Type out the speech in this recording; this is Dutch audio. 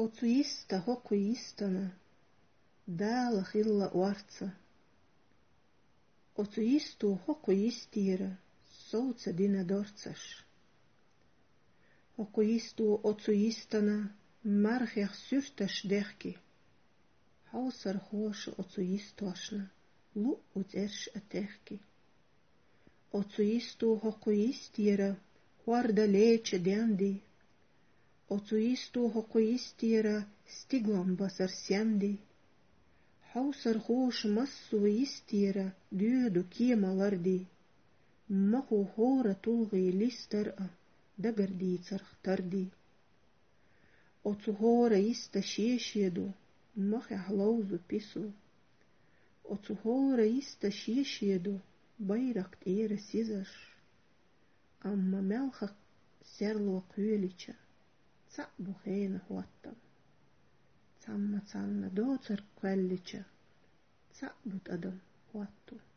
Oțuista hocuistana, dāla hilla uarca. Oțuistu hocuistira, souca dina dorcaš. Hocuistu oțuistana, marheach sürtaš dehki. Hausar hoša oțuistoašna, lu uz erš atehki. Oțuistu hocuistira, huarda lece deandi. Oțuistu hocuistira, stiglam basar sendi. Hausar hoša massu istira, dyödu kiemalardi. Mahu hora tulgi listara, dagardīcarh tardi. Ocu hora ista šiešiedu, mahah lauzu pisu. Ocu hora ista šiešiedu, bairakt era sizaš. Amma melhak serlo kyölicha, tsa'bu heina huattam. Tsamma tsanna docar kvällicha, tsa'but adam huattu.